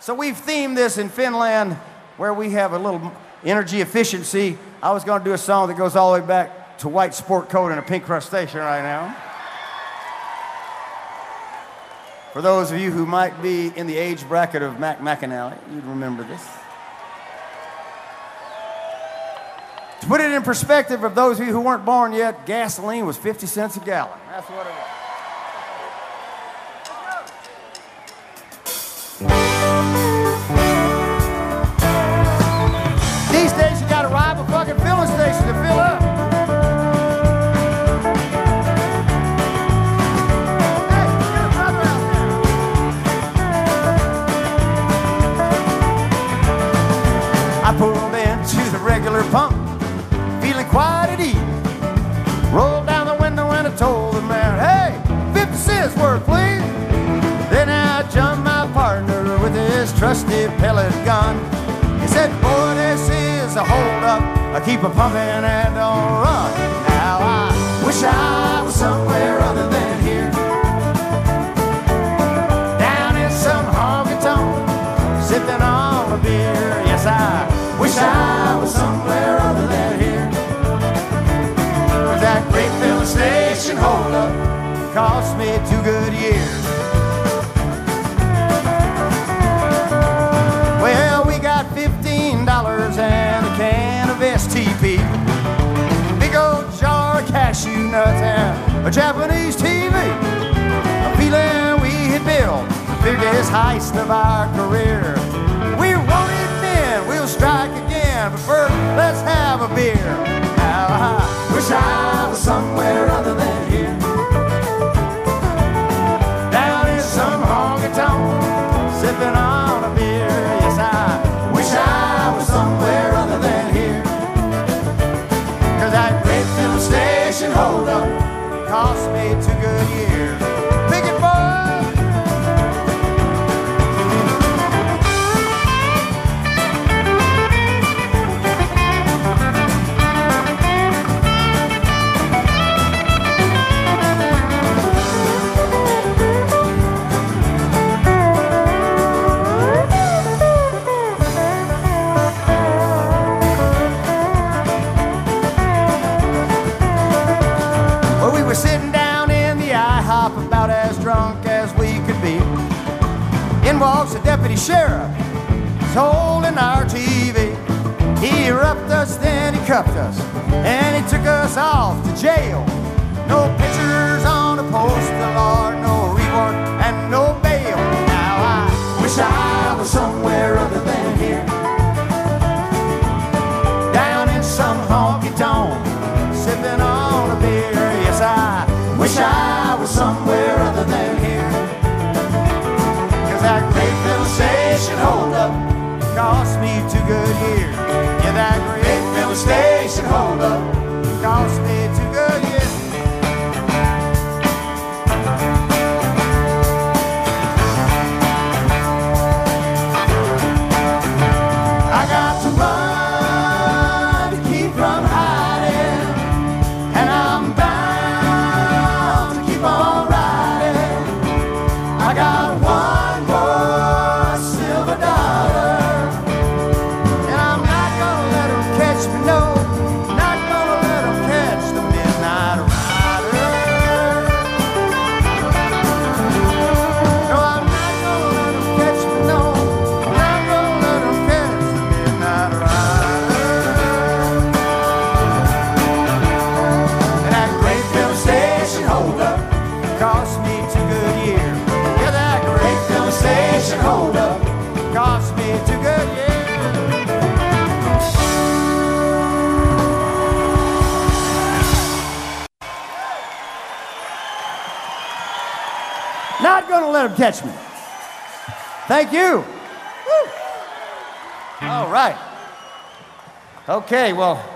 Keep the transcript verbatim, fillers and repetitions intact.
So we've themed this in Finland where we have a little energy efficiency. I was going to do a song that goes all the way back to White Sport Coat and a Pink Crustacean right now. For those of you who might be in the age bracket of Mac McAnally, you'd remember this. To put it in perspective of those of you who weren't born yet, gasoline was fifty cents a gallon. That's what it was. These days you gotta rob a fucking filling station to fill up. Hey, get a brother out there. I pulled into the regular pump, feeling quite at ease. Rolled down the window and I told the man, hey, fifty cents worth, please. Then I jumped my partner with his trusty pellet gun. He said, boy, this is a hold-up. I keep a pumping and don't run. Now I wish I was somewhere other than here, down in some honky-tonk, sipping on a beer. Yes, I wish I was somewhere other than here. Cause that great filling station hold-up cost me two good years. Well, we got fifteen dollars and a can of S T P, big old jar of cashew nuts and a Japanese T V. A feeling we had built the biggest heist of our career. We're wanted men, we'll strike again, but first let's have a beer. Now I wish I was somewhere other than here, down in some honky-tonk, sipping on a beer. Yes, I wish I was somewhere other than here, cause that great filling station hold-up cost me two good years. Pick it, boy! In walks the deputy sheriff, he's holding our T V. He roughed us, then he cuffed us, and he took us off to jail. No pictures on the poster, Lord, no reward and no bail. Now I wish I was somewhere other than here, down in some honky-tonk, sipping on a beer. Yes, I wish I was somewhere other than here, that great filling station hold-up cost me two good years. Yeah, that great filling station hold-up cost me two good years. I got to run to keep from hiding, and I'm bound to keep on riding. I got one hold up, cost me two good years. Not gonna let him catch me. Thank you. Woo. All right. Okay, well,